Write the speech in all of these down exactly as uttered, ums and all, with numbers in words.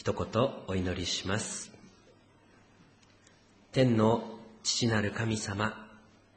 一言お祈りします。天の父なる神様、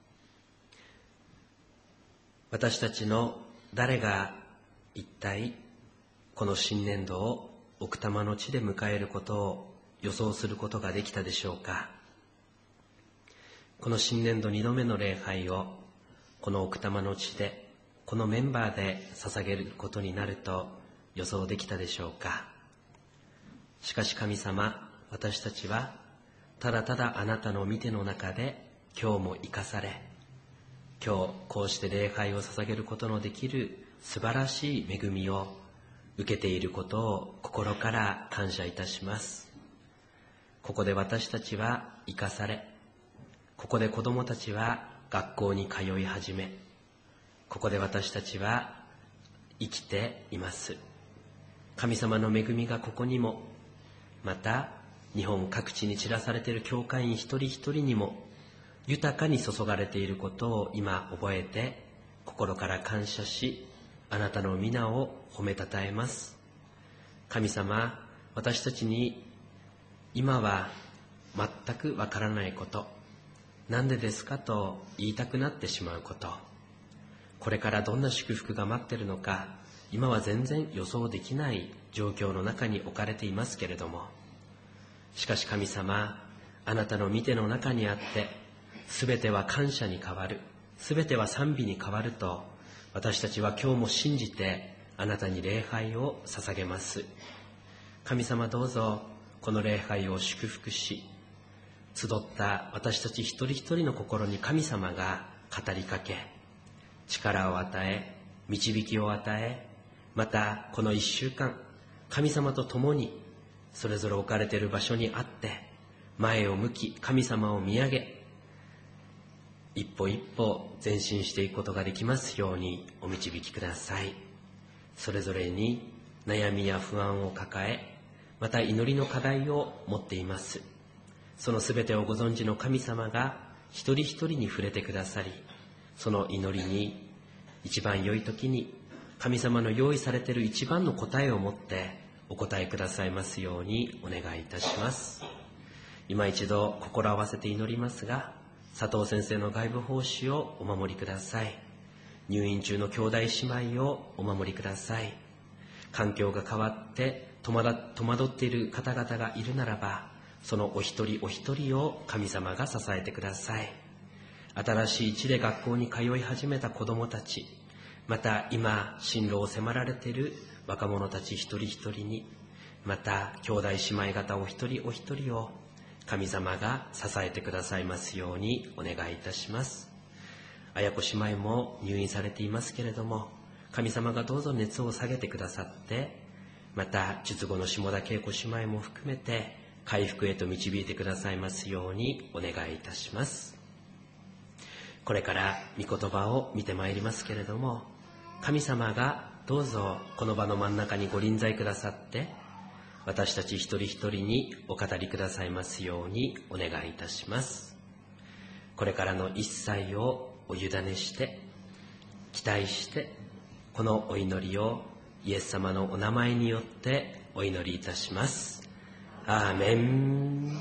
私たちの誰が一体この新年度を奥多摩の地で迎えることを予想することができたでしょうか。この新年度二度目の礼拝をこの奥多摩の地でこのメンバーで捧げることになると予想できたでしょうか。しかし神様、私たちはただただあなたの御手の中で今日も生かされ、今日こうして礼拝を捧げることのできる素晴らしい恵みを受けていることを心から感謝いたします。ここで私たちは生かされ、ここで子供たちは学校に通い始め、ここで私たちは生きています。神様の恵みがここにも、また日本各地に散らされている教会員一人一人にも豊かに注がれていることを今覚えて、心から感謝し、あなたの皆を褒めたたえます。神様、私たちに今は全くわからないこと、なんでですかと言いたくなってしまうこと、これからどんな祝福が待っているのか、今は全然予想できない状況の中に置かれていますけれども、しかし神様、あなたの御手の中にあって、すべては感謝に変わる、すべては賛美に変わると、私たちは今日も信じてあなたに礼拝を捧げます。神様、どうぞこの礼拝を祝福し、集った私たち一人一人の心に神様が語りかけ、力を与え、導きを与え、またこの一週間、神様と共にそれぞれ置かれている場所にあって、前を向き神様を見上げ、一歩一歩前進していくことができますようにお導きください。それぞれに悩みや不安を抱え、また祈りの課題を持っています。そのすべてをご存知の神様が一人一人に触れてくださり、その祈りに一番良い時に神様の用意されている一番の答えを持ってお答えくださいますようにお願いいたします。今一度心合わせて祈りますが、佐藤先生の外部奉仕をお守りください。入院中の兄弟姉妹をお守りください。環境が変わって戸惑っている方々がいるならば、そのお一人お一人を神様が支えてください。新しい地で学校に通い始めた子どもたち、また今進路を迫られている若者たち一人一人に、また兄弟姉妹方お一人お一人を神様が支えてくださいますようにお願いいたします。綾子姉妹も入院されていますけれども、神様がどうぞ熱を下げてくださって、また術後の下田恵子姉妹も含めて回復へと導いてくださいますようにお願いいたします。これから御言葉を見てまいりますけれども、神様がどうぞこの場の真ん中にご臨在くださって、私たち一人一人にお語りくださいますようにお願いいたします。これからの一切をお委ねして期待して、このお祈りをイエス様のお名前によってお祈りいたします。アーメン。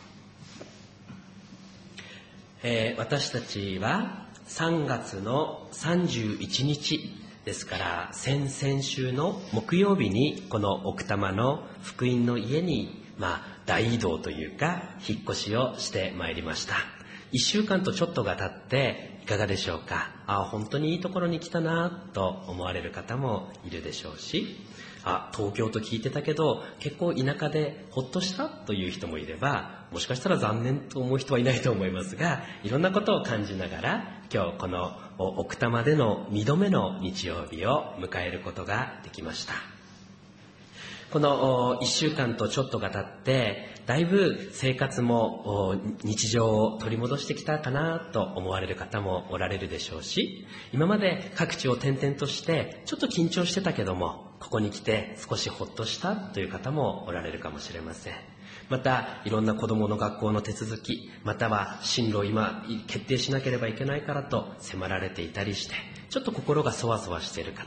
えー、私たちはさんがつのさんじゅういちにちですから、先々週の木曜日にこの奥多摩の福音の家に、まあ、大移動というか引っ越しをしてまいりました。いっしゅうかんとちょっとが経っていかがでしょうか。あ、本当にいいところに来たなと思われる方もいるでしょうし、あ、東京と聞いてたけど結構田舎でほっとしたという人もいれば、もしかしたら残念と思う人はいないと思いますが、いろんなことを感じながら今日この奥多摩でのにどめの日曜日を迎えることができました。このいっしゅうかんとちょっとが経ってだいぶ生活も日常を取り戻してきたかなと思われる方もおられるでしょうし、今まで各地を転々としてちょっと緊張してたけども、ここに来て少しほっとしたという方もおられるかもしれません。またいろんな子どもの学校の手続き、または進路を今決定しなければいけないからと迫られていたりして、ちょっと心がそわそわしている方、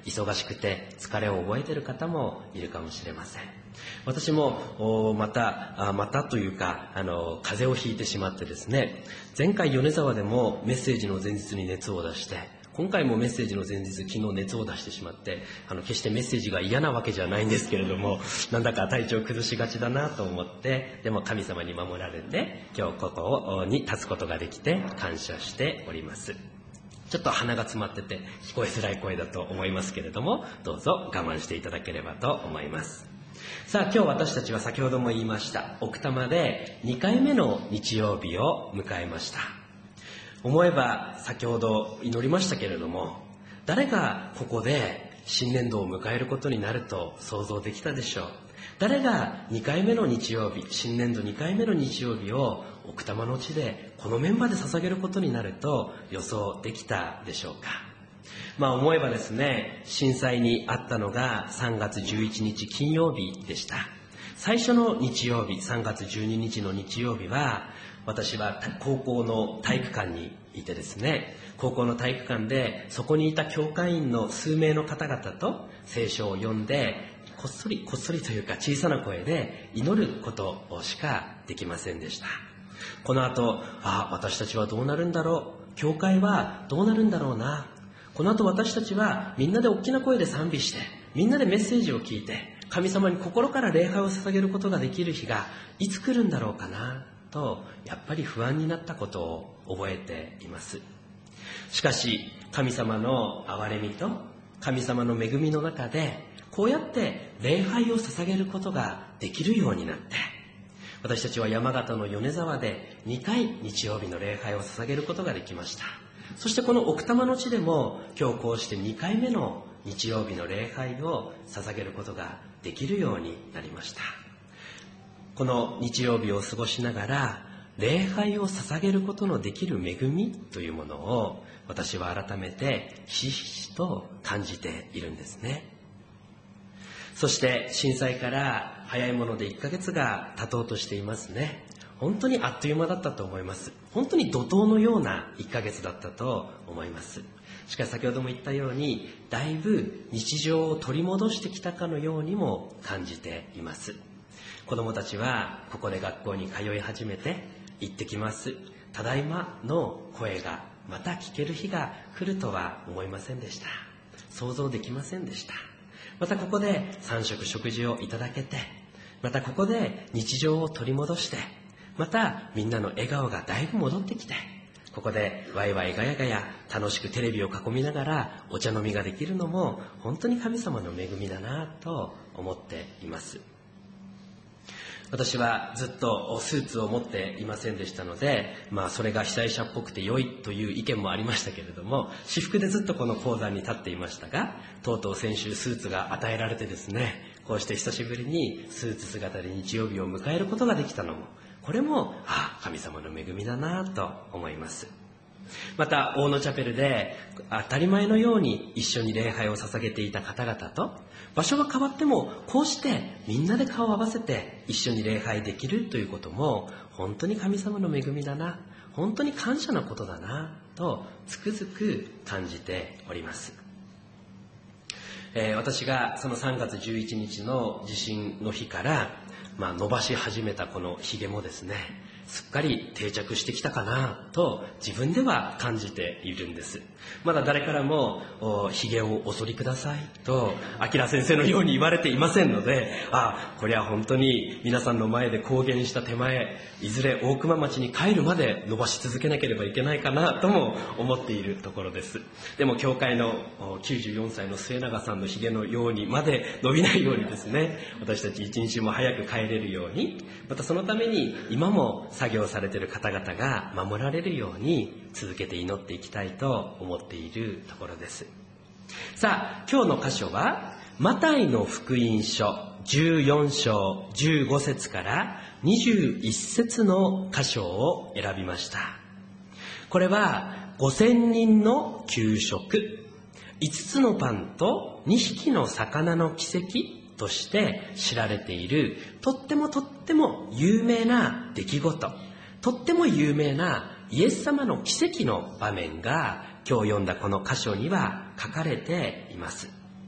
忙しくて疲れを覚えている方もいるかもしれません。私もまたまたというかあの風邪をひいてしまってですね、前回米沢でもメッセージの前日に熱を出して、今回もメッセージの前日昨日熱を出してしまって、あの決してメッセージが嫌なわけじゃないんですけれども、なんだか体調崩しがちだなと思って、でも神様に守られて今日ここに立つことができて感謝しております。ちょっと鼻が詰まってて聞こえづらい声だと思いますけれども、どうぞ我慢していただければと思います。さあ今日私たちは先ほども言いました奥多摩でにかいめの日曜日を迎えました。思えば先ほど祈りましたけれども、誰がここで新年度を迎えることになると想像できたでしょう。誰がにかいめの日曜日、新年度にかいめの日曜日を奥多摩の地でこのメンバーで捧げることになると予想できたでしょうか。まあ思えばですね、震災にあったのがさんがつじゅういちにち金曜日でした。最初の日曜日、さんがつじゅうににちの日曜日は、私は高校の体育館にいてですね、高校の体育館でそこにいた教会員の数名の方々と聖書を読んで、こっそりこっそりというか小さな声で祈ることしかできませんでした。この後、あ、私たちはどうなるんだろう、教会はどうなるんだろうな、この後私たちはみんなで大きな声で賛美して、みんなでメッセージを聞いて、神様に心から礼拝を捧げることができる日がいつ来るんだろうかなと、やっぱり不安になったことを覚えています。しかし神様の憐れみと神様の恵みの中で、こうやって礼拝を捧げることができるようになって、私たちは山形の米沢でにかい日曜日の礼拝を捧げることができました。そしてこの奥多摩の地でも今日こうしてにかいめの日曜日の礼拝を捧げることができるようになりました。この日曜日を過ごしながら礼拝を捧げることのできる恵みというものを私は改めてひしひしと感じているんですね。そして震災から早いものでいっかげつが経とうとしていますね。本当にあっという間だったと思います。本当に怒涛のようないっかげつだったと思います。しかし先ほども言ったように、だいぶ日常を取り戻してきたかのようにも感じています。子どもたちはここで学校に通い始めて、行ってきます、ただいまの声がまた聞ける日が来るとは思いませんでした。想像できませんでした。またここでさん食食事をいただけて、またここで日常を取り戻して、またみんなの笑顔がだいぶ戻ってきて、ここでワイワイガヤガヤ楽しくテレビを囲みながらお茶飲みができるのも本当に神様の恵みだなと思っています。私はずっとスーツを持っていませんでしたので、まあそれが被災者っぽくて良いという意見もありましたけれども、私服でずっとこの講座に立っていましたが、とうとう先週スーツが与えられてですね、こうして久しぶりにスーツ姿で日曜日を迎えることができたのも、これもあ神様の恵みだなと思います。また大野チャペルで当たり前のように一緒に礼拝を捧げていた方々と、場所が変わってもこうしてみんなで顔を合わせて一緒に礼拝できるということも本当に神様の恵みだな、本当に感謝なことだなとつくづく感じております。えー、私がそのさんがつじゅういちにちの地震の日から、まあ、伸ばし始めたこのひげもですね、すっかり定着してきたかなと自分では感じているんです。まだ誰からもひげをお剃りくださいと明先生のように言われていませんので、あこれは本当に皆さんの前で公言した手前、いずれ大熊町に帰るまで伸ばし続けなければいけないかなとも思っているところです。でも教会のきゅうじゅうよんさいの末永さんのひげのようにまで伸びないようにですね、私たち一日も早く帰れるように、またそのために今も作業されている方々が守られるように続けて祈っていきたいと思っているところです。さあ今日の箇所はマタイの福音書じゅうよんしょうじゅうごせつからにじゅういっせつの箇所を選びました。これはごせんにんの給食、いつつのパンとにひきの魚の奇跡として知られている、とってもとっても有名な出来事、とっても有名なイエス様の奇跡の場面が今日読んだこの箇所には書かれています。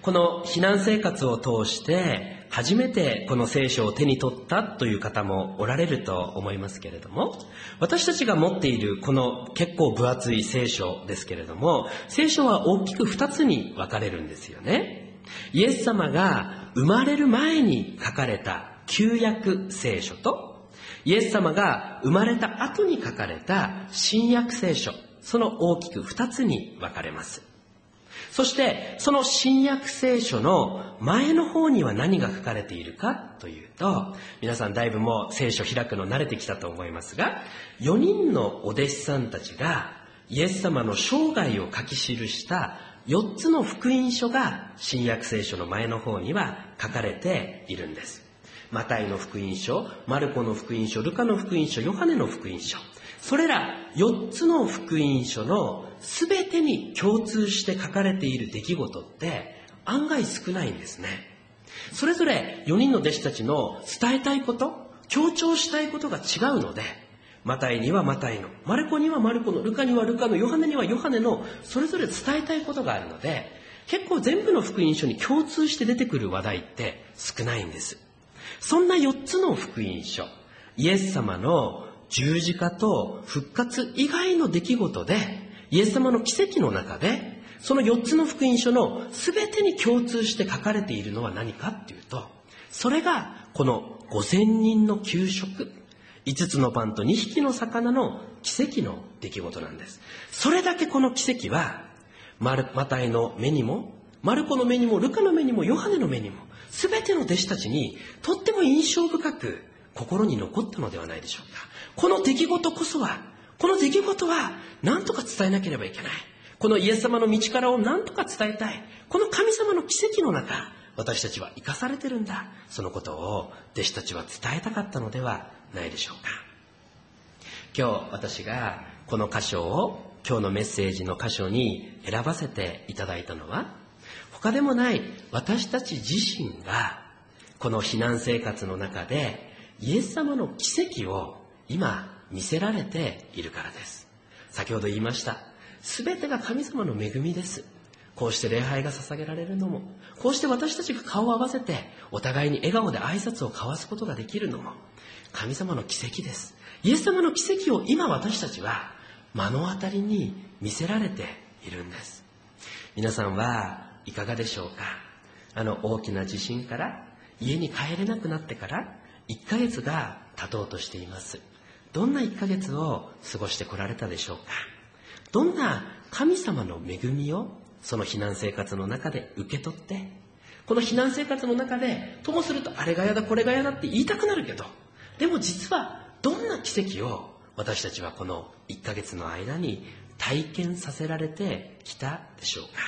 この避難生活を通して初めてこの聖書を手に取ったという方もおられると思いますけれども、私たちが持っているこの結構分厚い聖書ですけれども、聖書は大きく二つに分かれるんですよね。イエス様が生まれる前に書かれた旧約聖書と、イエス様が生まれた後に書かれた新約聖書、その大きく二つに分かれます。そしてその新約聖書の前の方には何が書かれているかというと、皆さんだいぶもう聖書開くの慣れてきたと思いますが、よにんのお弟子さんたちがイエス様の生涯を書き記したよっつの福音書が新約聖書の前の方には書かれているんです。マタイの福音書、マルコの福音書、ルカの福音書、ヨハネの福音書、それらよっつの福音書のすべてに共通して書かれている出来事って案外少ないんですね。それぞれよにんの弟子たちの伝えたいこと、強調したいことが違うので、マタイにはマタイの、マルコにはマルコの、ルカにはルカの、ヨハネにはヨハネの、それぞれ伝えたいことがあるので、結構全部の福音書に共通して出てくる話題って少ないんです。そんなよっつの福音書、イエス様の十字架と復活以外の出来事で、イエス様の奇跡の中で、そのよっつの福音書の全てに共通して書かれているのは何かっていうと、それがこのごせんにんの給食、いつつのパンとにひきの魚の奇跡の出来事なんです。それだけこの奇跡は、マタイの目にも、マルコの目にも、ルカの目にも、ヨハネの目にも、全ての弟子たちにとっても印象深く心に残ったのではないでしょうか。この出来事こそは、この出来事は何とか伝えなければいけない。このイエス様の道からを何とか伝えたい。この神様の奇跡の中、私たちは生かされてるんだ。そのことを弟子たちは伝えたかったのではないでしょうか。今日私がこの箇所を今日のメッセージの箇所に選ばせていただいたのは、他でもない私たち自身がこの避難生活の中でイエス様の奇跡を今見せられているからです。先ほど言いました。すべてが神様の恵みです。こうして礼拝が捧げられるのも、こうして私たちが顔を合わせてお互いに笑顔で挨拶を交わすことができるのも神様の奇跡です。イエス様の奇跡を今私たちは目の当たりに見せられているんです。皆さんはいかがでしょうか。あの大きな地震から家に帰れなくなってからいっかげつが経とうとしています。どんないっかげつを過ごしてこられたでしょうか。どんな神様の恵みをその避難生活の中で受け取って、この避難生活の中でともするとあれがやだこれがやだって言いたくなるけど、でも実はどんな奇跡を私たちはこのいっかげつの間に体験させられてきたでしょうか。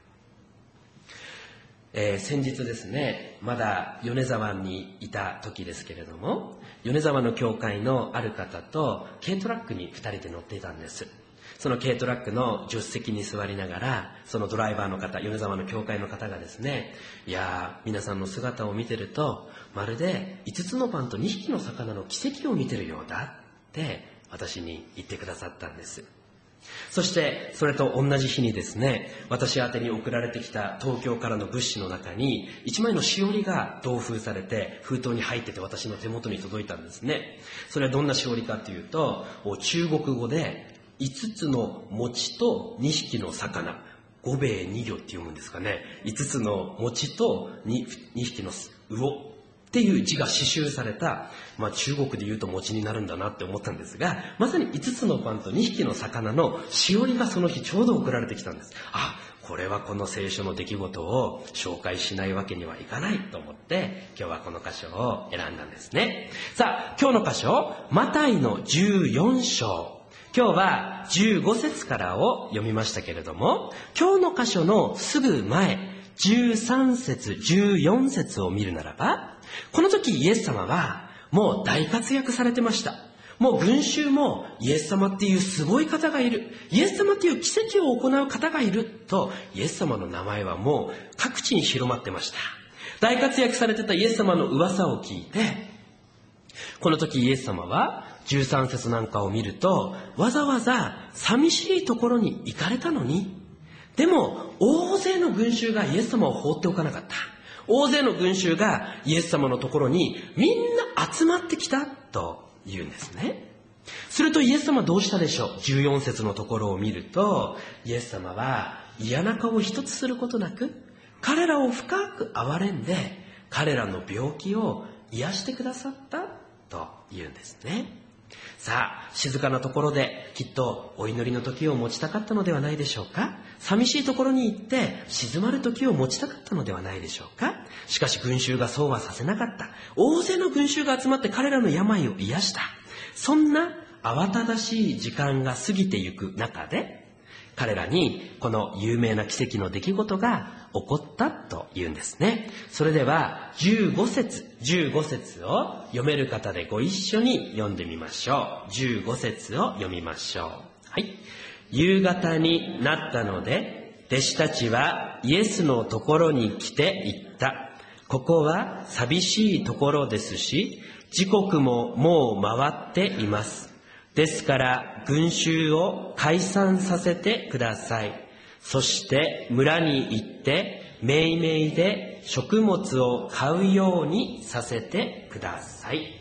えー、先日ですね、まだ米沢にいた時ですけれども、米沢の教会のある方と軽トラックにふたりで乗っていたんです。その軽トラックの助手席に座りながら、そのドライバーの方、米沢の教会の方がですね、いやー、皆さんの姿を見てるとまるでいつつのパンとにひきの魚の奇跡を見てるようだって私に言ってくださったんです。そしてそれと同じ日にですね、私宛てに送られてきた東京からの物資の中に一枚のしおりが同封されて封筒に入ってて私の手元に届いたんですね。それはどんなしおりかというと、中国語でいつつの餅とにひきの魚、五米二魚って読むんですかね。いつつの餅と 2, にひきの魚っていう字が刺繍された、まあ中国で言うと餅になるんだなって思ったんですが、まさにいつつのパンとにひきの魚のしおりがその日ちょうど送られてきたんです。あ、これはこの聖書の出来事を紹介しないわけにはいかないと思って、今日はこの箇所を選んだんですね。さあ、今日の箇所、マタイのじゅうよん章。今日はじゅうご節からを読みましたけれども、今日の箇所のすぐ前、じゅうさん節、じゅうよん節を見るならば、この時イエス様はもう大活躍されてました。もう群衆もイエス様っていうすごい方がいる、イエス様っていう奇跡を行う方がいると、イエス様の名前はもう各地に広まってました。大活躍されてたイエス様の噂を聞いて、この時イエス様はじゅうさん節なんかを見ると、わざわざ寂しいところに行かれたのに、 でも大勢の群衆がイエス様を放っておかなかった。大勢の群衆がイエス様のところにみんな集まってきたと言うんですね。するとイエス様はどうしたでしょう。じゅうよん節のところを見ると、イエス様は嫌な顔を一つすることなく、彼らを深く憐れんで、彼らの病気を癒してくださったと言うんですね。さあ、静かなところできっとお祈りの時を持ちたかったのではないでしょうか。寂しいところに行って静まる時を持ちたかったのではないでしょうか。しかし群衆がそうはさせなかった。大勢の群衆が集まって彼らの病を癒した。そんな慌ただしい時間が過ぎてゆく中で、彼らにこの有名な奇跡の出来事が起こったというんですね。それではじゅうご節、じゅうご節を読める方でご一緒に読んでみましょう。じゅうご節を読みましょう。はい。夕方になったので、弟子たちはイエスのところに来て言った。ここは寂しいところですし、時刻ももう回っています。ですから群衆を解散させてください。そして村に行ってめいめいで食物を買うようにさせてください。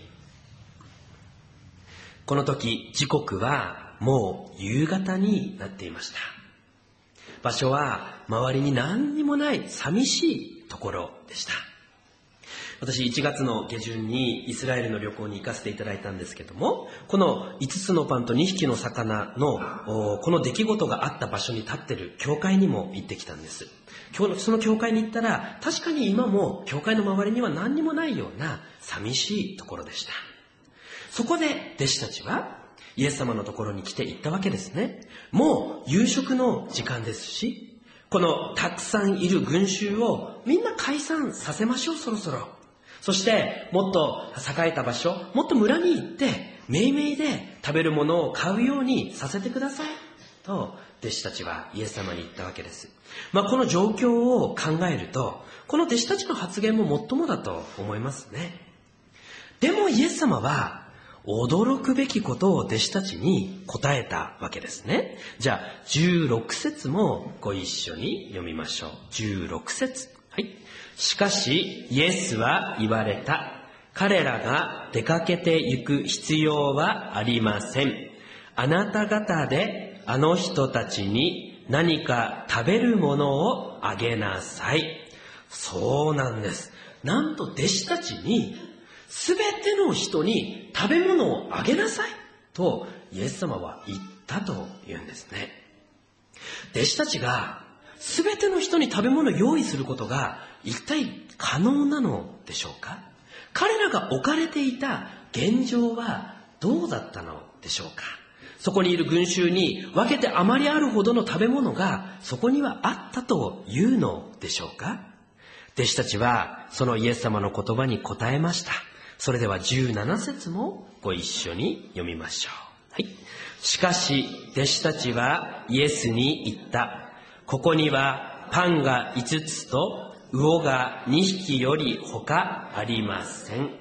この時時刻はもう夕方になっていました。場所は周りに何にもない寂しいところでした。私いちがつの下旬にイスラエルの旅行に行かせていただいたんですけども、このいつつのパンとにひきの魚のこの出来事があった場所に立っている教会にも行ってきたんです。今日のその教会に行ったら、確かに今も教会の周りには何にもないような寂しいところでした。そこで弟子たちはイエス様のところに来て言ったわけですね。もう夕食の時間ですし、このたくさんいる群衆をみんな解散させましょう、そろそろ。そしてもっと栄えた場所、もっと村に行ってめいめいで食べるものを買うようにさせてくださいと弟子たちはイエス様に言ったわけです。まあこの状況を考えると、この弟子たちの発言ももっともだと思いますね。でもイエス様は驚くべきことを弟子たちに答えたわけですね。じゃあじゅうろく節もご一緒に読みましょう。じゅうろく節。はい。しかしイエスは言われた。彼らが出かけて行く必要はありません。あなた方であの人たちに何か食べるものをあげなさい。そうなんです。なんと弟子たちにすべての人に食べ物をあげなさいとイエス様は言ったというんですね。弟子たちがすべての人に食べ物を用意することが一体可能なのでしょうか。彼らが置かれていた現状はどうだったのでしょうか。そこにいる群衆に分けてあまりあるほどの食べ物がそこにはあったというのでしょうか。弟子たちはそのイエス様の言葉に答えました。それではじゅうなな節もご一緒に読みましょう。はい。しかし弟子たちはイエスに言った。ここにはパンがいつつと魚がにひきより他ありません。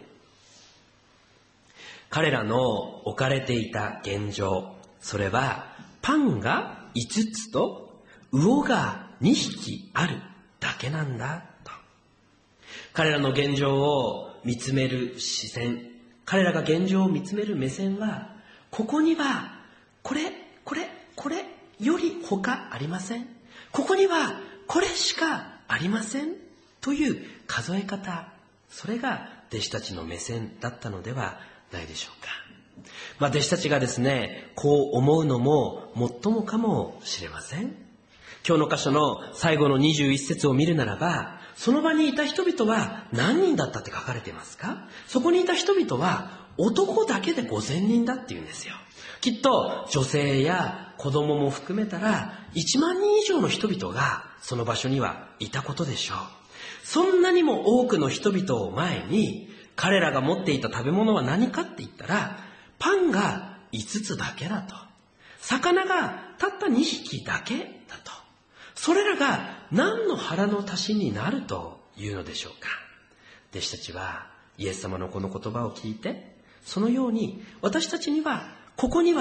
彼らの置かれていた現状、それはパンがいつつと魚がにひきあるだけなんだと。彼らの現状を見つめる視線、彼らが現状を見つめる目線は、ここにはこれこれこれより他ありません。ここにはこれしかありませんという数え方、それが弟子たちの目線だったのではないでしょうか。まあ弟子たちがですね、こう思うのももっともかもしれません。今日の箇所の最後のにじゅういち節を見るならば、その場にいた人々は何人だったって書かれていますか。そこにいた人々は男だけでごせんにんだっていうんですよ。きっと女性や子供も含めたらいちまんにん以上の人々がその場所にはいたことでしょう。そんなにも多くの人々を前に彼らが持っていた食べ物は何かって言ったら、パンがいつつだけだと、魚がたったにひきだけだと、それらが何の腹の足しになるというのでしょうか。弟子たちはイエス様のこの言葉を聞いて、そのように私たちにはここには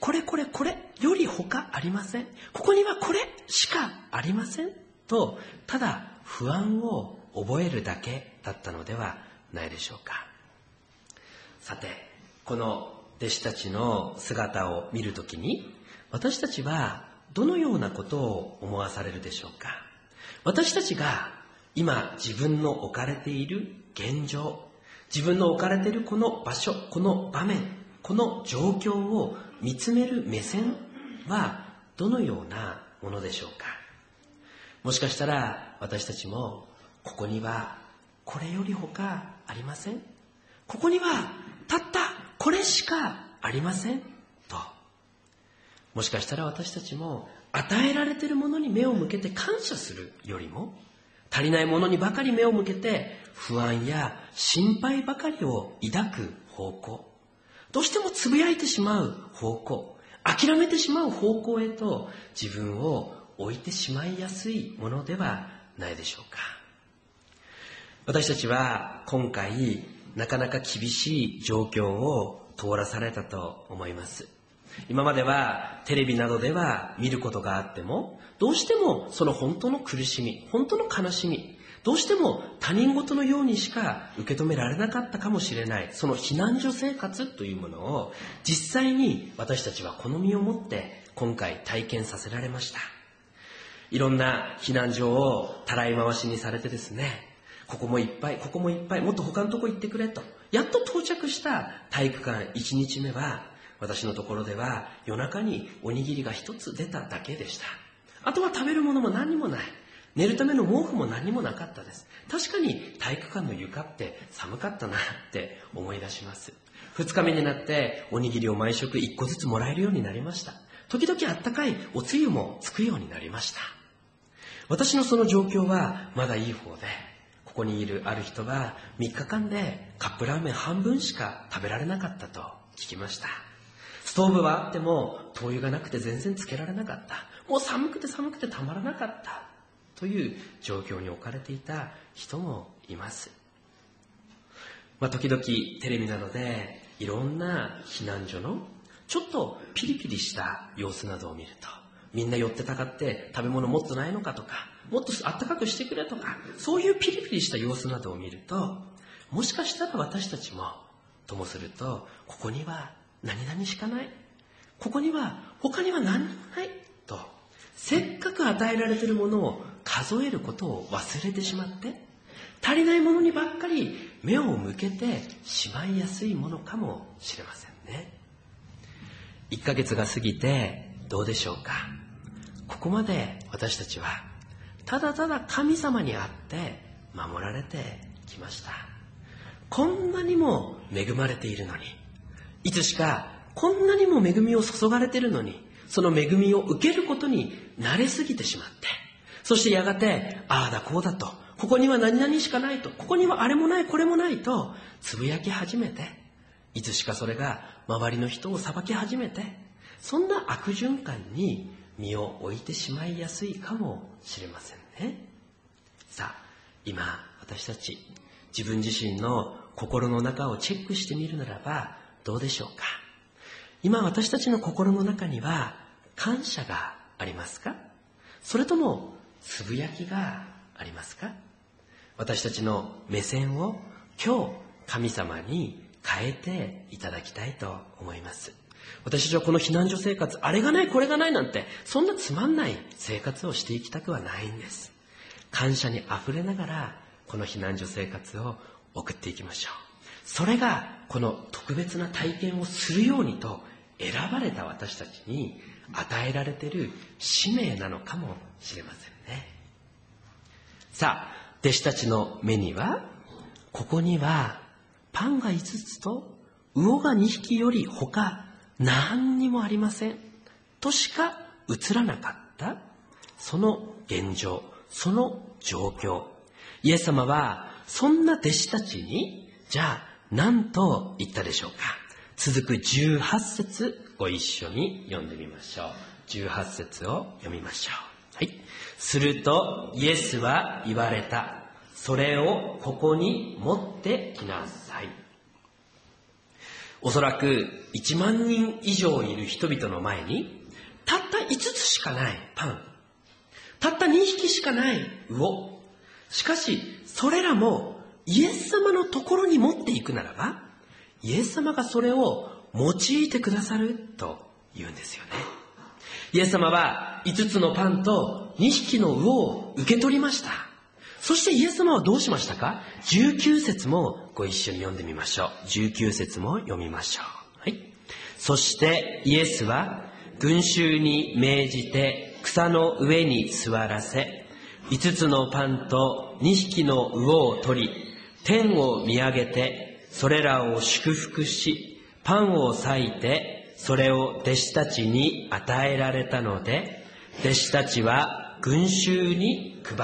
これこれこれより他ありません。ここにはこれしかありませんと、ただ不安を覚えるだけだったのではないでしょうか。さて、この弟子たちの姿を見るときに、私たちはどのようなことを思わされるでしょうか。私たちが今自分の置かれている現状、自分の置かれているこの場所、この場面、この状況を見つめる目線はどのようなものでしょうか。もしかしたら私たちも、ここにはこれより他ありません、ここにはたったこれしかありませんと、もしかしたら私たちも与えられているものに目を向けて感謝するよりも、足りないものにばかり目を向けて不安や心配ばかりを抱く方向、どうしてもつぶやいてしまう方向、諦めてしまう方向へと自分を置いてしまいやすいものではないでしょうか。私たちは今回なかなか厳しい状況を通らされたと思います。今まではテレビなどでは見ることがあっても、どうしてもその本当の苦しみ、本当の悲しみ、どうしても他人事のようにしか受け止められなかったかもしれない、その避難所生活というものを実際に私たちはこの身をもって今回体験させられました。いろんな避難所をたらい回しにされてですね、ここもいっぱい、ここもいっぱい、もっと他のとこ行ってくれと、やっと到着した体育館いちにちめは、私のところでは夜中におにぎりが一つ出ただけでした。あとは食べるものも何にもない。寝るための毛布も何にもなかったです。確かに体育館の床って寒かったなって思い出します。二日目になっておにぎりを毎食一個ずつもらえるようになりました。時々あったかいおつゆもつくようになりました。私のその状況はまだいい方で、ここにいるある人はみっかかんでカップラーメン半分しか食べられなかったと聞きました。ストーブはあっても灯油がなくて全然つけられなかった。もう寒くて寒くてたまらなかったという状況に置かれていた人もいます。まあ、時々テレビなどでいろんな避難所のちょっとピリピリした様子などを見ると、みんな寄ってたかって食べ物もっとないのかとか、もっとあったかくしてくれとか、そういうピリピリした様子などを見ると、もしかしたら私たちもともすると、ここには何々しかない、ここには他には何にもないと、せっかく与えられているものを数えることを忘れてしまって、足りないものにばっかり目を向けてしまいやすいものかもしれませんね。いっかげつが過ぎてどうでしょうか。ここまで私たちはただただ神様にあって守られてきました。こんなにも恵まれているのに、いつしかこんなにも恵みを注がれているのに、その恵みを受けることに慣れすぎてしまって、そしてやがてああだこうだと、ここには何々しかないと、ここにはあれもないこれもないとつぶやき始めて、いつしかそれが周りの人を裁き始めて、そんな悪循環に身を置いてしまいやすいかもしれませんね。さあ、今私たち自分自身の心の中をチェックしてみるならばどうでしょうか。今私たちの心の中には感謝がありますか、それともつぶやきがありますか。私たちの目線を今日神様に変えていただきたいと思います。私たちはこの避難所生活、あれがないこれがないなんて、そんなつまんない生活をしていきたくはないんです。感謝にあふれながらこの避難所生活を送っていきましょう。それがこの特別な体験をするようにと選ばれた私たちに与えられている使命なのかもしれませんね。さあ、弟子たちの目には、ここにはパンがいつつと魚がにひきより他何にもありませんとしか映らなかった、その現状、その状況。イエス様はそんな弟子たちにじゃあ何と言ったでしょうか。続くじゅうはち節ご一緒に読んでみましょう。じゅうはち節を読みましょう。はい。するとイエスは言われた。それをここに持ってきなさい。 おそらくいちまんにん以上いる人々の前に、たったいつつしかないパン、たったにひきしかない魚、しかしそれらもイエス様のところに持っていくならば、イエス様がそれを用いてくださると言うんですよね。イエス様はいつつのパンとにひきの魚を受け取りました。そしてイエス様はどうしましたか？じゅうきゅう節もご一緒に読んでみましょう。じゅうきゅう節も読みましょう。はい。そしてイエスは群衆に命じて草の上に座らせ、いつつのパンとにひきの魚を取り、天を見上げて、それらを祝福し、パンを裂いて、それを弟子たちに与えられたので、弟子たちは群衆に配った。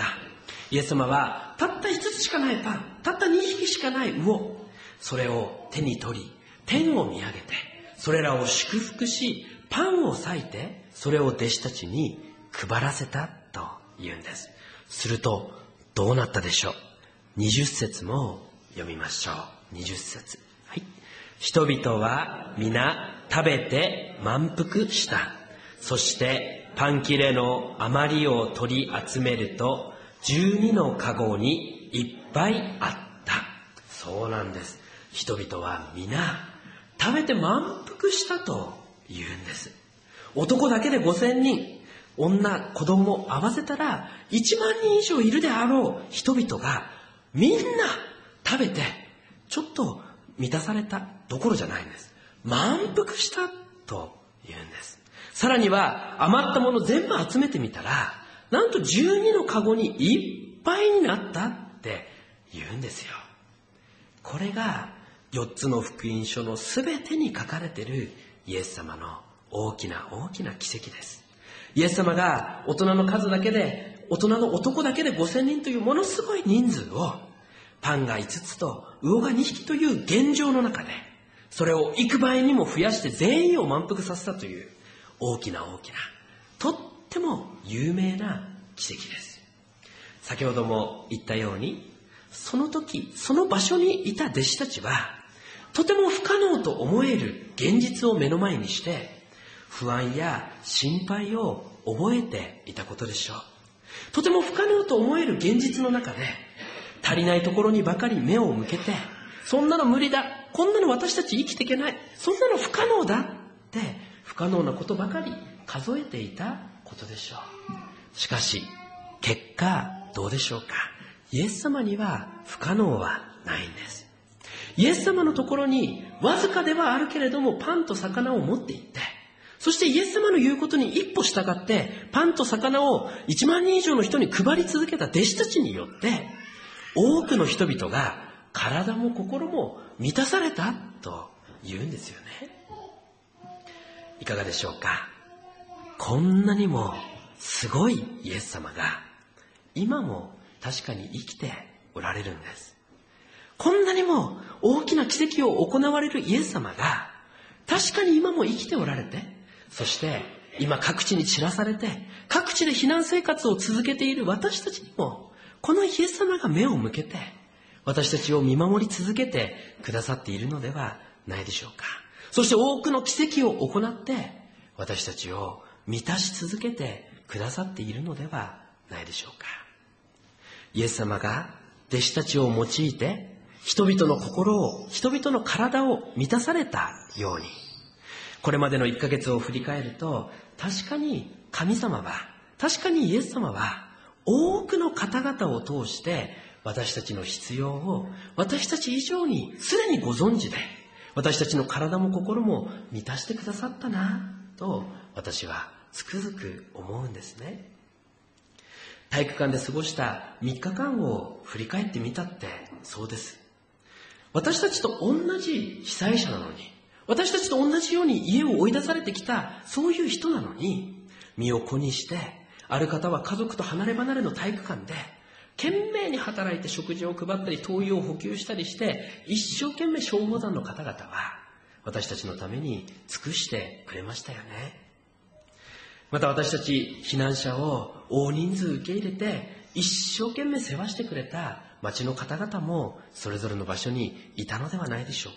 イエス様はたったいつつしかないパン、たったにひきしかない魚、それを手に取り、天を見上げて、それらを祝福し、パンを裂いて、それを弟子たちに配らせたと言うんです。するとどうなったでしょう。にじゅっ節も読みましょう。にじゅっ節。はい。人々は皆食べて満腹した。そしてパン切れの余りを取り集めると、じゅうにのかごにいっぱいあった。そうなんです。人々は皆食べて満腹したと言うんです。男だけでごせんにん、女、子供合わせたらいちまんにん以上いるであろう人々がみんな食べてちょっと満たされたどころじゃないんです。満腹したと言うんです。さらには余ったもの全部集めてみたら、なんとじゅうにのかごにいっぱいになったって言うんですよ。これがよっつの福音書のすべてに書かれているイエス様の大きな大きな奇跡です。イエス様が大人の数だけで、大人の男だけでごせんにんというものすごい人数を、パンがいつつと魚がにひきという現状の中で、それを幾倍にも増やして全員を満腹させたという大きな大きな、とっても有名な奇跡です。先ほども言ったように、その時その場所にいた弟子たちはとても不可能と思える現実を目の前にして不安や心配を覚えていたことでしょう。とても不可能と思える現実の中で足りないところにばかり目を向けて、そんなの無理だ、こんなの私たち生きていけない、そんなの不可能だって不可能なことばかり数えていたことでしょう。しかし結果どうでしょうか。イエス様には不可能はないんです。イエス様のところにわずかではあるけれどもパンと魚を持って行って、そしてイエス様の言うことに一歩従ってパンと魚をいちまんにん以上の人に配り続けた弟子たちによって、多くの人々が体も心も満たされたと言うんですよね。いかがでしょうか。こんなにもすごいイエス様が今も確かに生きておられるんです。こんなにも大きな奇跡を行われるイエス様が確かに今も生きておられて、そして今各地に散らされて各地で避難生活を続けている私たちにも、このイエス様が目を向けて私たちを見守り続けてくださっているのではないでしょうか。そして多くの奇跡を行って私たちを満たし続けてくださっているのではないでしょうか。イエス様が弟子たちを用いて人々の心を、人々の体を満たされたように、これまでのいっかげつを振り返ると、確かに神様は、確かにイエス様は多くの方々を通して私たちの必要を私たち以上にすでにご存知で、私たちの体も心も満たしてくださったなと私はつくづく思うんですね。体育館で過ごしたみっかかんを振り返ってみたってそうです。私たちと同じ被災者なのに、私たちと同じように家を追い出されてきたそういう人なのに、身を粉にしてある方は家族と離れ離れの体育館で懸命に働いて食事を配ったり灯油を補給したりして一生懸命消防団の方々は私たちのために尽くしてくれましたよね。また私たち避難者を大人数受け入れて一生懸命世話してくれた町の方々もそれぞれの場所にいたのではないでしょうか。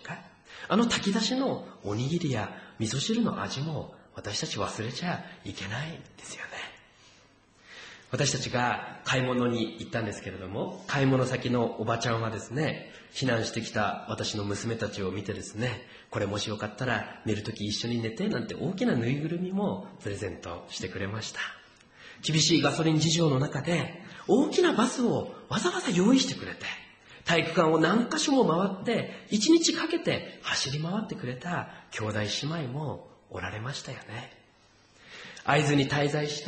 あの炊き出しのおにぎりや味噌汁の味も私たち忘れちゃいけないですよね。私たちが買い物に行ったんですけれども、買い物先のおばちゃんはですね、避難してきた私の娘たちを見てですね、これもしよかったら寝るとき一緒に寝てなんて大きなぬいぐるみもプレゼントしてくれました。厳しいガソリン事情の中で大きなバスをわざわざ用意してくれて、体育館を何箇所も回って一日かけて走り回ってくれた兄弟姉妹もおられましたよね。会津に滞在して、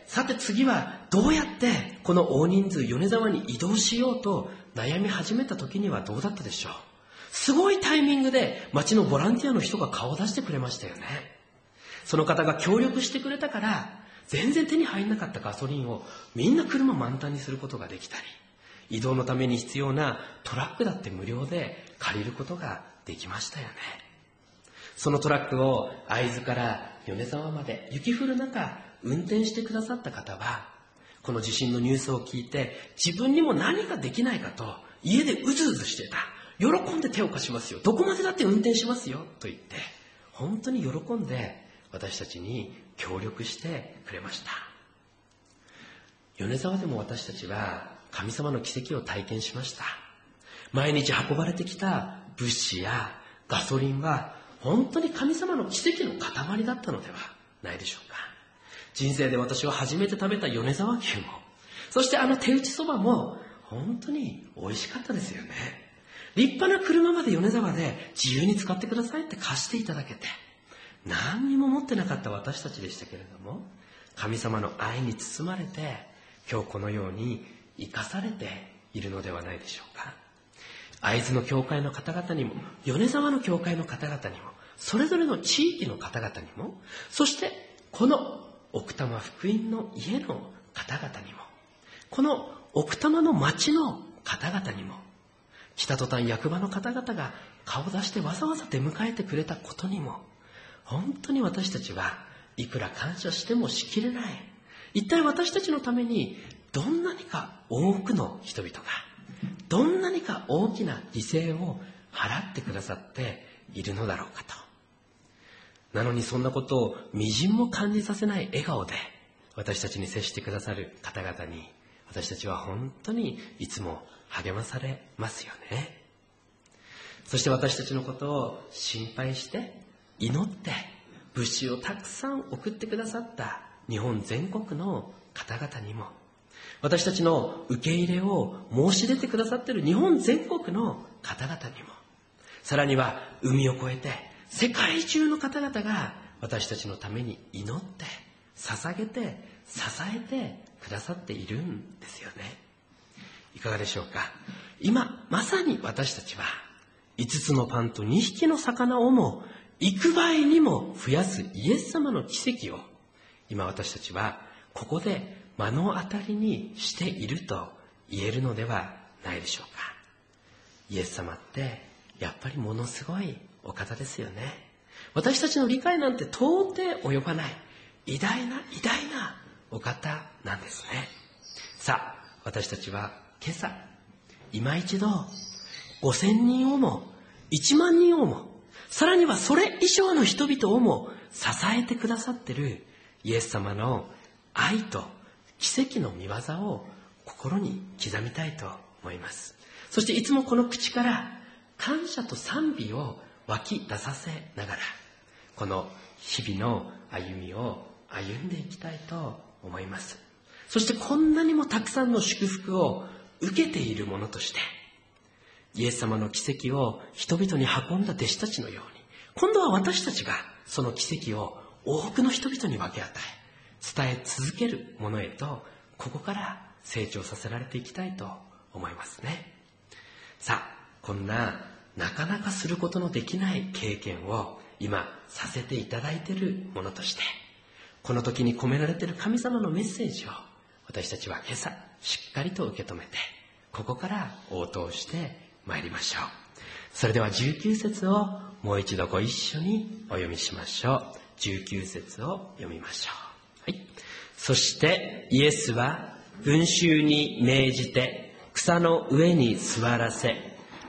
さて次はどうやってこの大人数米沢に移動しようと悩み始めた時にはどうだったでしょう。すごいタイミングで町のボランティアの人が顔を出してくれましたよね。その方が協力してくれたから、全然手に入んなかったガソリンをみんな車満タンにすることができたり、移動のために必要なトラックだって無料で借りることができましたよね。そのトラックを会津から米沢まで雪降る中運転してくださった方は、この地震のニュースを聞いて自分にも何かできないかと家でうずうずしてた。喜んで手を貸しますよ。どこまでだって運転しますよと言って、本当に喜んで私たちに協力してくれました。米沢でも私たちは神様の奇跡を体験しました。毎日運ばれてきた物資やガソリンは本当に神様の奇跡の塊だったのではないでしょうか。人生で私は初めて食べた米沢牛も、そしてあの手打ちそばも本当に美味しかったですよね。立派な車まで米沢で自由に使ってくださいって貸していただけて、何にも持ってなかった私たちでしたけれども、神様の愛に包まれて今日このように生かされているのではないでしょうか。会津の教会の方々にも、米沢の教会の方々にも、それぞれの地域の方々にも、そしてこの奥多摩福音の家の方々にも、この奥多摩の町の方々にも、北途端役場の方々が顔を出してわざわざ出迎えてくれたことにも、本当に私たちはいくら感謝してもしきれない。一体私たちのためにどんなにか多くの人々が、どんなにか大きな犠牲を払ってくださっているのだろうかと。なのにそんなことをみじんも感じさせない笑顔で私たちに接してくださる方々に、私たちは本当にいつも励まされますよね。そして私たちのことを心配して祈って物資をたくさん送ってくださった日本全国の方々にも、私たちの受け入れを申し出てくださっている日本全国の方々にも、さらには海を越えて世界中の方々が私たちのために祈って捧げて支えてくださっているんですよね。いかがでしょうか。今まさに私たちはいつつのパンとにひきの魚をも幾倍にも増やすイエス様の奇跡を今私たちはここで目の当たりにしていると言えるのではないでしょうか。イエス様ってやっぱりものすごいお方ですよね。私たちの理解なんて到底及ばない偉大な偉大なお方なんですね。さあ私たちは今朝今一度ごせんにんをもいちまんにんをも、さらにはそれ以上の人々をも支えてくださっているイエス様の愛と奇跡の御業を心に刻みたいと思います。そしていつもこの口から感謝と賛美を湧き出させながら、この日々の歩みを歩んでいきたいと思います。そしてこんなにもたくさんの祝福を受けているものとして、イエス様の奇跡を人々に運んだ弟子たちのように、今度は私たちがその奇跡を多くの人々に分け与え、伝え続けるものへと、ここから成長させられていきたいと思いますね。さあ、こんななかなかすることのできない経験を今させていただいているものとして、この時に込められている神様のメッセージを私たちは今朝しっかりと受け止めて、ここから応答してまいりましょう。それではじゅうきゅう節をもう一度ご一緒にお読みしましょう。じゅうきゅう節を読みましょう。はい。そしてイエスは群衆に命じて草の上に座らせ、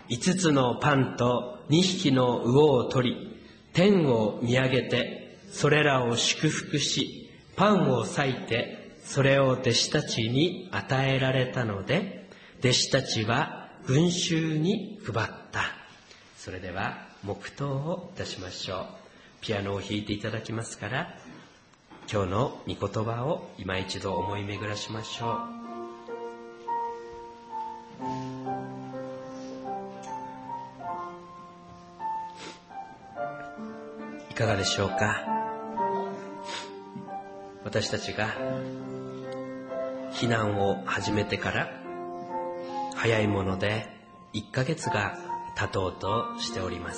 五つのパンと二匹の魚を取り、天を見上げて、それらを祝福し、パンを裂いて、それを弟子たちに与えられたので、弟子たちは群衆に配った。それでは黙祷をいたしましょう。ピアノを弾いていただきますから、今日の御言葉を今一度思い巡らしましょう。いかがでしょうか。私たちが避難を始めてから早いものでいっかげつが経とうとしております。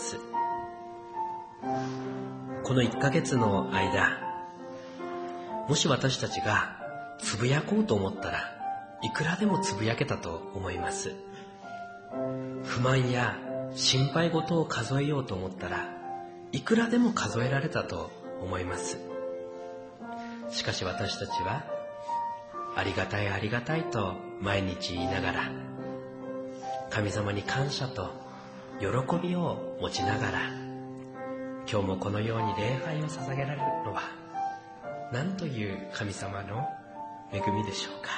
このいっかげつの間、もし私たちがつぶやこうと思ったらいくらでもつぶやけたと思います。不満や心配事を数えようと思ったらいくらでも数えられたと思います。しかし私たちはありがたいありがたいと毎日言いながら、神様に感謝と喜びを持ちながら、今日もこのように礼拝を捧げられるのは何という神様の恵みでしょうか。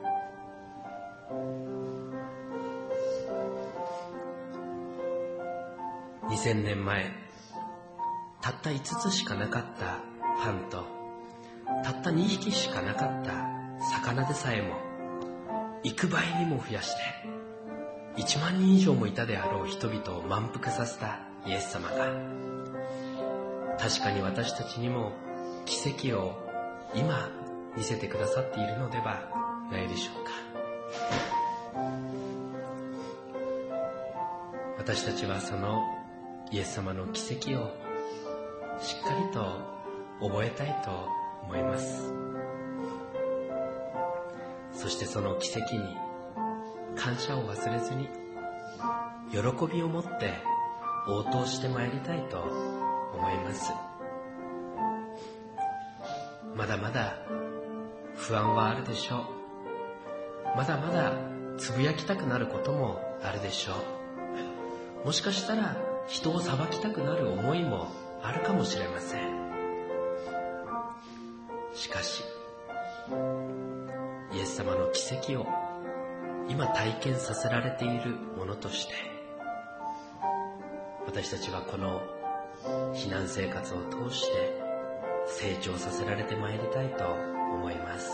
にせんねんまえ、たったいつつしかなかったパンとたったにひきしかなかった魚でさえも幾倍にも増やしていちまんにん以上もいたであろう人々を満腹させたイエス様が、確かに私たちにも奇跡を今見せてくださっているのではないでしょうか。私たちはそのイエス様の奇跡をしっかりと覚えたいと思います。そしてその奇跡に感謝を忘れずに喜びを持って応答してまいりたいと思います。まだまだ不安はあるでしょう。まだまだつぶやきたくなることもあるでしょう。もしかしたら人を裁きたくなる思いもあるかもしれません。しかしイエス様の奇跡を今体験させられているものとして、私たちはこの避難生活を通して成長させられてまいりたいと思います。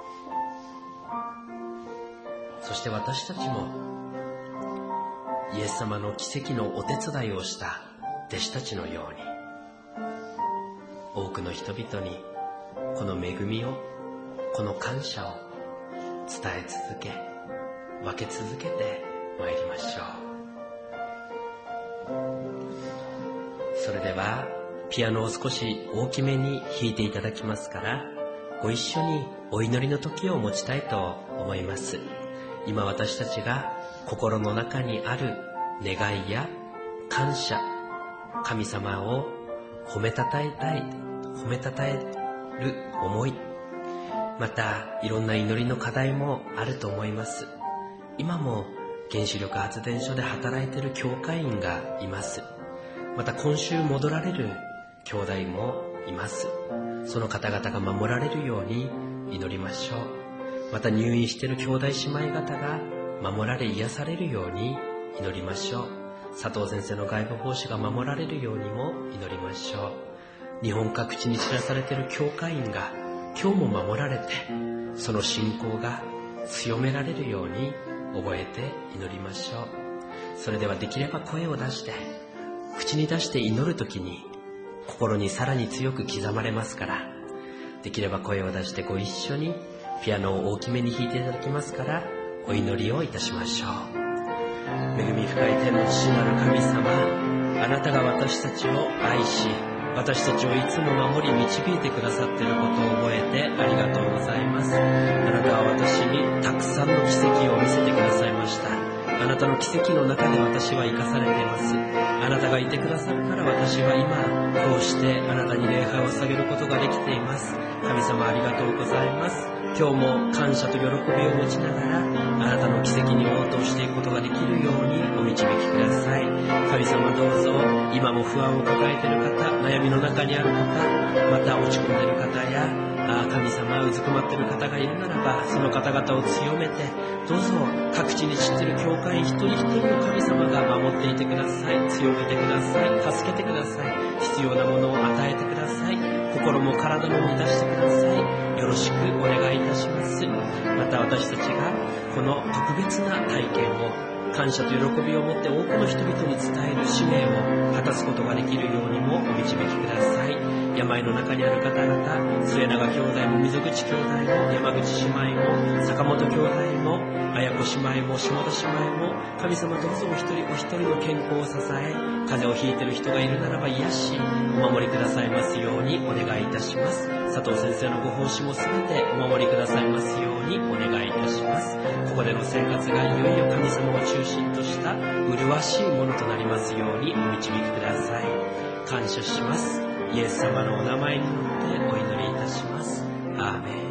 そして私たちもイエス様の奇跡のお手伝いをした弟子たちのように、多くの人々にこの恵みを、この感謝を伝え続け、分け続けてまいりましょう。それではピアノを少し大きめに弾いていただきますから、ご一緒にお祈りの時を持ちたいと思います。今私たちが心の中にある願いや感謝、神様を褒めたたえたい、褒めたたえる思い、またいろんな祈りの課題もあると思います。今も原子力発電所で働いている教会員がいます。また今週戻られる兄弟もいます。その方々が守られるように祈りましょう。また入院している兄弟姉妹方が守られ癒されるように祈りましょう。佐藤先生の外部奉仕が守られるようにも祈りましょう。日本各地に知らされている教会員が今日も守られて、その信仰が強められるように覚えて祈りましょう。それではできれば声を出して、口に出して祈るときに心にさらに強く刻まれますから、できれば声を出してご一緒にピアノを大きめに弾いていただきますから、お祈りをいたしましょう。恵み深い天の父なる神様、あなたが私たちを愛し、私たちをいつも守り導いてくださっていることを覚えてありがとうございます。あなたは私にたくさんの奇跡を見せてくださいました。あなたの奇跡の中で私は生かされています。あなたがいてくださるから私は今こうしてあなたに礼拝を捧げることができています。神様ありがとうございます。今日も感謝と喜びを持ちながらあなたの奇跡に応答していくことができるようにお導きくだ神様どうぞ今も不安を抱えている方、悩みの中にある方、また落ち込んでいる方や神様うずくまっている方がいるならば、その方々を強めて、どうぞ各地に散っている教会一人一人の神様が守っていてください。強めてください。助けてください。必要なものを与えてください。心も体も満たしてください。よろしくお願いいたします。また私たちがこの特別な体験を感謝と喜びを持って多くの人々に伝える使命を果たすことができるようにもお導きください。病の中にある方々、末永兄弟も溝口兄弟も山口姉妹も坂本兄弟も綾子姉妹も下田姉妹も、神様どうぞお一人お一人の健康を支え、風邪をひいている人がいるならば癒しお守りくださいますようにお願いいたします。佐藤先生のご奉仕もすべてお守りくださいますようにお願いいたします。ここでの生活がいよいよ神様を中心とした麗しいものとなりますようにお導きください。感謝します。イエス様のお名前によってお祈りいたします。アーメ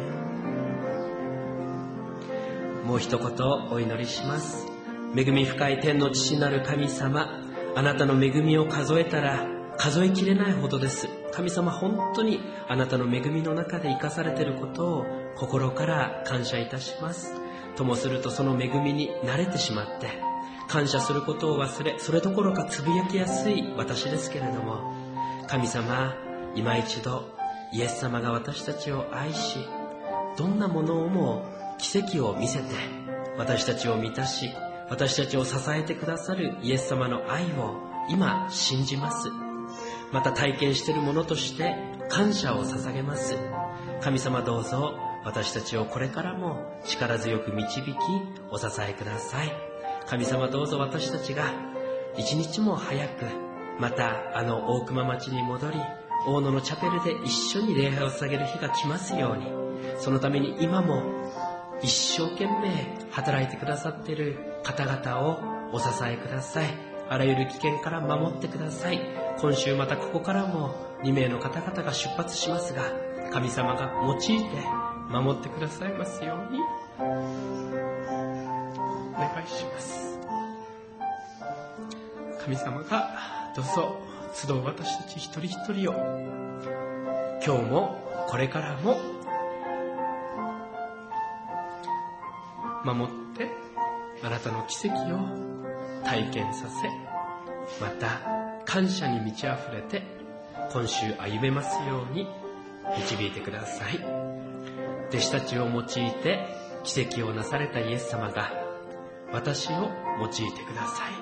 ン。もう一言お祈りします。恵み深い天の父なる神様、あなたの恵みを数えたら数えきれないほどです。神様、本当にあなたの恵みの中で生かされていることを心から感謝いたします。ともするとその恵みに慣れてしまって感謝することを忘れ、それどころかつぶやきやすい私ですけれども、神様、今一度イエス様が私たちを愛し、どんなものをも奇跡を見せて私たちを満たし、私たちを支えてくださるイエス様の愛を今信じます。また体験しているものとして感謝を捧げます。神様どうぞ私たちをこれからも力強く導きお支えください。神様どうぞ私たちが一日も早くまたあの大熊町に戻り、大野のチャペルで一緒に礼拝を捧げる日が来ますように、そのために今も一生懸命働いてくださっている方々をお支えください。あらゆる危険から守ってください。今週またここからもに名の方々が出発しますが、神様が用いて守ってくださいますようにお願いします。神様がどうぞ集う私たち一人一人を今日もこれからも守ってあなたの奇跡を体験させ、また感謝に満ち溢れて今週歩めますように導いてください。弟子たちを用いて奇跡をなされたイエス様が私を用いてください。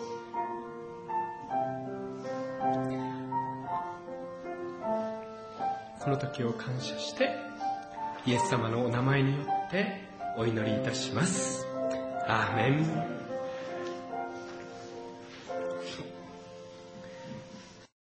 この時を感謝してイエス様のお名前によってお祈りいたします。アーメン。